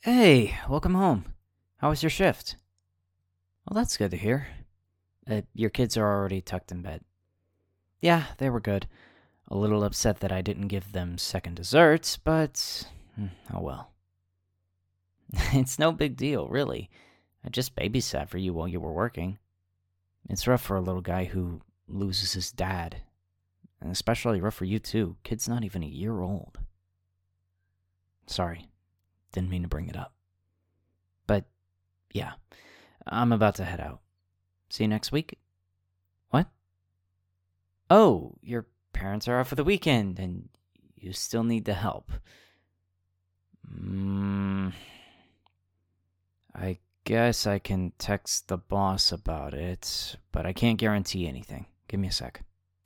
Hey, welcome home. How was your shift? Well, that's good to hear. Your kids are already tucked in bed. Yeah, they were good. A little upset that I didn't give them second desserts, but oh well. It's no big deal, really. I just babysat for you while you were working. It's rough for a little guy who loses his dad. And especially rough for you, too. Kid's not even a year old. Sorry, didn't mean to bring it up. But, yeah, I'm about to head out. See you next week? What? Oh, your parents are out for the weekend and you still need the help. I guess I can text the boss about it, but I can't guarantee anything. Give me a sec.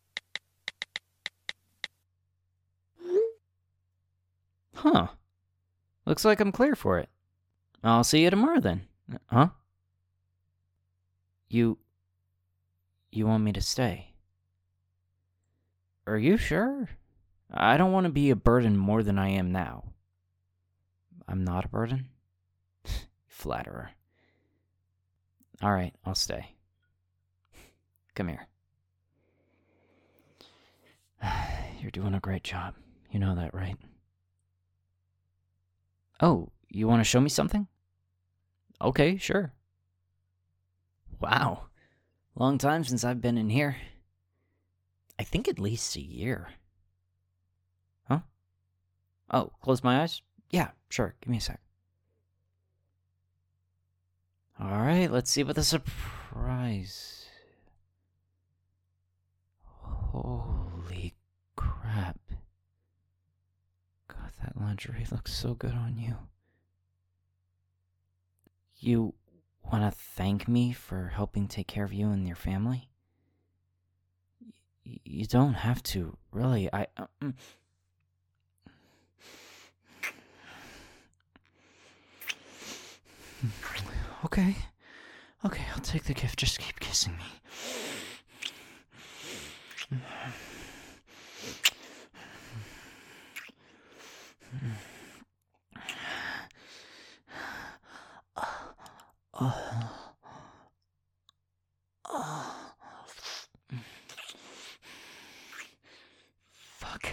Huh. Looks like I'm clear for it. I'll see you tomorrow then. Huh? You want me to stay? Are you sure? I don't want to be a burden more than I am now. I'm not a burden? Flatterer. Alright, I'll stay. Come here. You're doing a great job. You know that, right? Oh, you want to show me something? Okay, sure. Wow. Long time since I've been in here. I think at least a year. Huh? Oh, close my eyes? Yeah, sure. Give me a sec. Alright, let's see what the surprise. Holy crap. God, that lingerie looks so good on you. You want to thank me for helping take care of you and your family? You don't have to, really. Okay, I'll take the gift. Just keep kissing me. Fuck.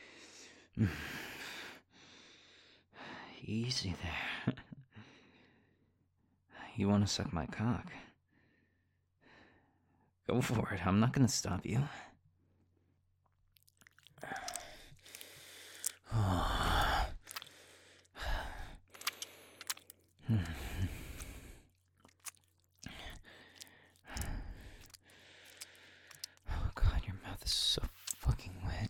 Easy there. You want to suck my cock? Go for it. I'm not gonna stop you. Oh god, your mouth is so fucking wet.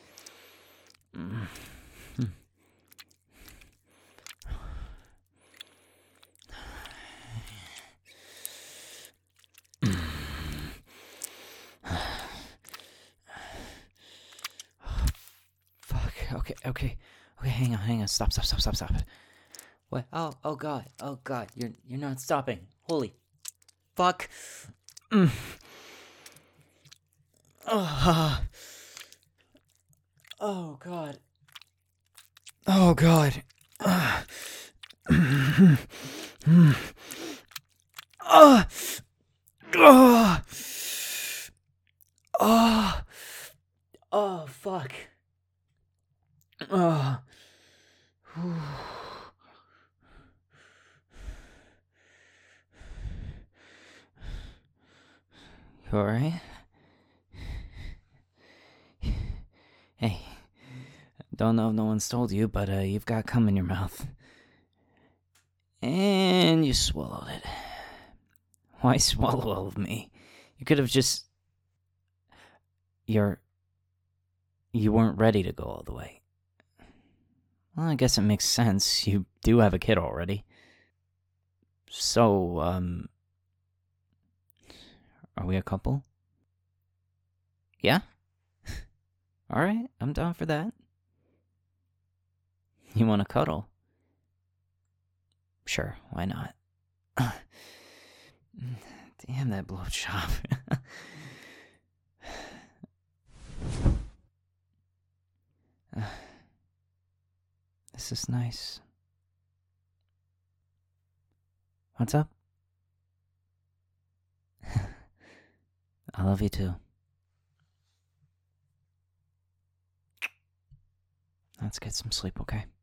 Fuck. Okay. Hang on. Stop. What? Oh god. You're not stopping. Holy fuck. Oh god. Oh god. Oh fuck. You alright? Hey, don't know if no one's told you, but you've got cum in your mouth. And you swallowed it. Why swallow all of me? You could have just... You weren't ready to go all the way. Well, I guess it makes sense. You do have a kid already. So, are we a couple? Yeah? Alright, I'm down for that. You want to cuddle? Sure, why not? Damn that blowjob. This is nice. What's up? I love you too. Let's get some sleep, okay?